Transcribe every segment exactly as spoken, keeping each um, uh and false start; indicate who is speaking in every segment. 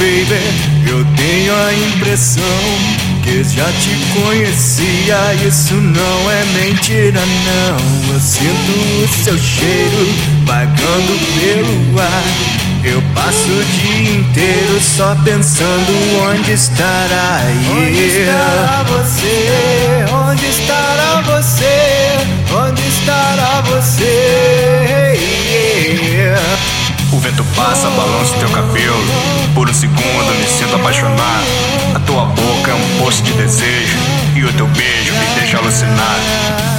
Speaker 1: baby, eu tenho a impressão que já te conhecia. Isso não é mentira não. Eu sinto o seu cheiro vagando pelo ar. Eu passo o dia inteiro só pensando onde estará.
Speaker 2: Onde estará você? Onde estará você? Onde estará você? Yeah.
Speaker 3: O vento passa, balança o teu cabelo. Por um segundo me sinto apaixonado. A tua boca é um poço de desejo e o teu beijo me deixa alucinado.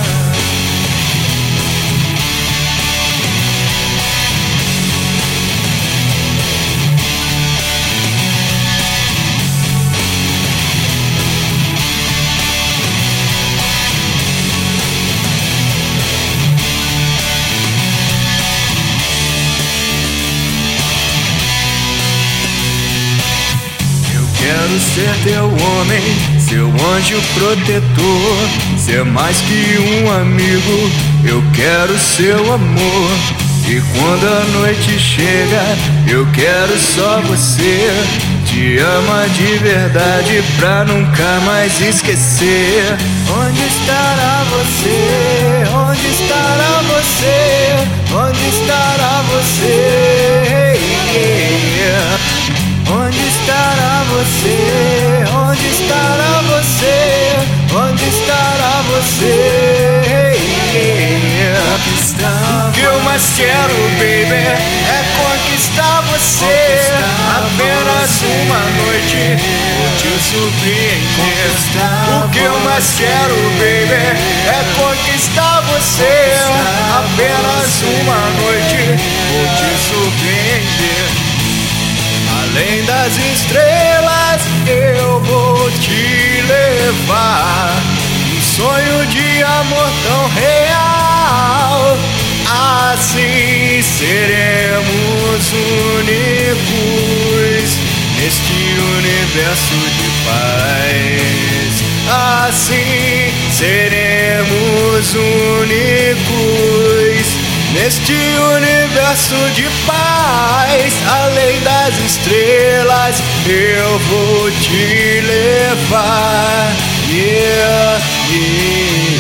Speaker 1: Quero ser teu homem, seu anjo protetor, ser mais que um amigo, eu quero seu amor. E quando a noite chega, eu quero só você. Te ama de verdade pra nunca mais esquecer.
Speaker 2: Onde estará você? Onde estará você? Onde estará você? Yeah. Onde estará você? Onde estará você? Onde estará você? Yeah.
Speaker 1: O que eu mais quero, baby, é conquistar você. Apenas uma noite vou te surpreender. O que eu mais quero, baby, é conquistar você. Apenas uma noite vou te surpreender. Além das estrelas eu vou te levar. Um sonho de amor tão real. Assim seremos únicos neste universo de paz. Assim seremos únicos neste universo de paz. Além das estrelas eu vou te levar. Yeah, yeah.